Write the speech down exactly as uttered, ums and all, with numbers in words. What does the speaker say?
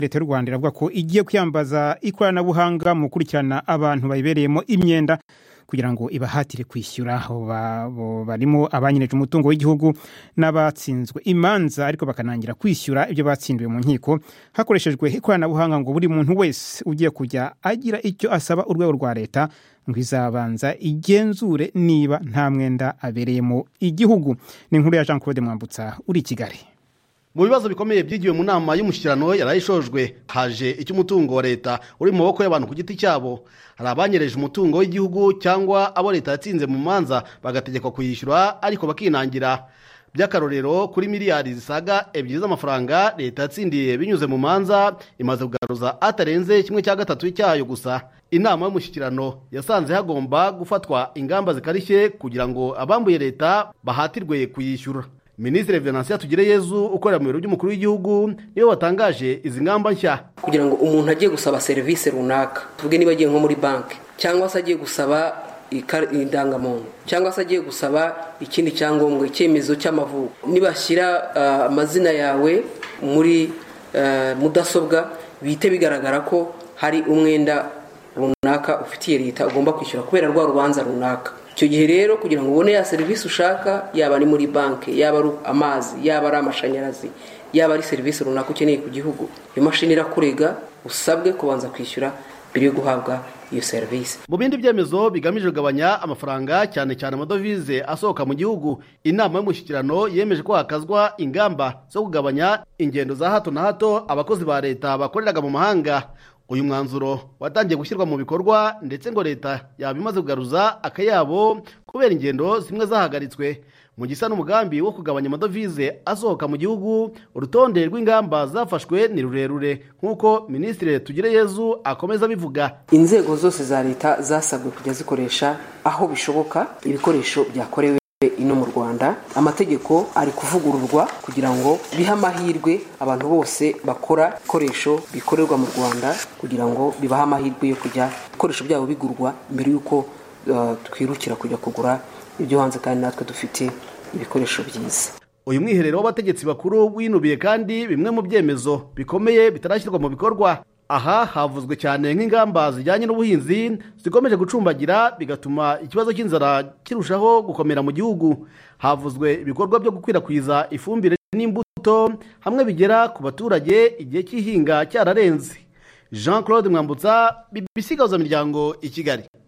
leta y'u Rwanda iravuga ko igiye kwiyambaza ikoranabuhanga mu gukurikirana abantu bayibereyemo imyenda kugira ngo ibahatire kwishyura. Barimo abanyereje umutungo w'igihugu n'abatsinzwe imanza ariko bakanangira kwishyura ibyo batsindiwe mu nkiko hakoreshejwe ikoranabuhanga, ngo buri muntu wese ugiye kujya agira icyo asaba urwego rwa leta ngo izabanza igenzure niba nta mwenda abereyemo igihugu. Ni inkuru ya Jean Claude Mwambutsa uri i Kigali. Mu bibazo bikomeye byigiwe mu nama y'umushyikirano yarayishojwe, haje icy'umutungo wa leta uri mu maboko y'abantu ku giti cyabo. Hari abanyereje umutungo w'igihugu cyangwa abo leta yatsinze mu manza bagategekwa kuyishyura ariko bakinangira. By'akarorero, kuri miliyari zisaga ebyiri z'amafaranga leta yatsindiye binyuze mu manza imaze kugaruza atarenze kimwe cya gatatu cyayo gusa. Inama y'umushyikirano yasanze hagomba gufatwa ingamba zikarishye kugira ngo abambuye leta bahatirwe kuyishyura. Minisitiri Venantia Tugireyezu ukorera mu biro by'umukuru w'igihugu niyo watangaje izi ngamba nshya. Kugira ngo umuntu agiye gusaba serivisi runaka, tuvuge niba agiye nko muri banki cyangwa se agiye gusaba indangamuntu cyangwa se agiye gusaba ikindi cyangombwa, icyemezo cy'amavuko, nibashyira uh, amazina yawe muri uh, mudasobwa bite bigaragara ko hari umwenda runaka ufitiye leta ugomba kwishyura kubera rwa rubanza runaka. Icyo gihe rero kugira ngo ubone ya serivisi ushaka, yaba ari muri banki, yaba ari amazi, yaba ari amashanyarazi, yaba ari serivisi runaka ukeneye ku gihugu, iyo mashini irakurega usabwe kubanza kwishyura mbere yo guhabwa iyo serivisi. Mu bindi byemezo bigamije kugabanya amafaranga cyane cyane amadovize asohoka mu gihugu, inama y'umushyikirano yemeje ko hakazwa ingamba zo kugabanya ingendo za hato na hato abakozi ba leta bakoreraga mu mahanga. Uyu mwanzuro watangiye gushyirwa mu bikorwa ndetse ngo leta yabimaze kugaruza akayabo kubera ingendo zimwe zahagaritswe. Mu gisa n'umugambi wo kugabanya amadovize asohoka mu gihugu, urutonde rw'ingamba zafashwe ni rurerure nk'uko Minisitiri Tugireyezu akomeza bivuga. Inzego zose za leta zasabwe kujya zikoresha aho bishoboka ibikoresho byakorewe ino mu Rwanda. Amategeko ari kuvugururwa kugira ngo bihe amahirwe abantu bose bakora ibikoresho bikorerwa mu Rwanda, kugira ngo bibahe amahirwe yo kujya ibikoresho byabo bigurwa mbere y'uko uh, twirukira kujya kugura ibyo hanze, kandi natwe dufite ibikoresho byiza. Uyu mwiherero w'abategetsi bakuru winubiye kandi bimwe mu byemezo bikomeye bitarashyirwa mu bikorwa. Aha havuzwe cyane nk'ingamba zijyanye n'ubuhinzi zikomeje gucumbagira bigatuma ikibazo cy'inzara kirushaho gukomera mu gihugu. Havuzwe ibikorwa byo gukwirakwiza ifumbire n'imbuto hamwe bigera ku baturage igihe cy'ihinga cyararenze. Jean Claude Mwambutsa, B B C Gahuzamiryango, i Kigali.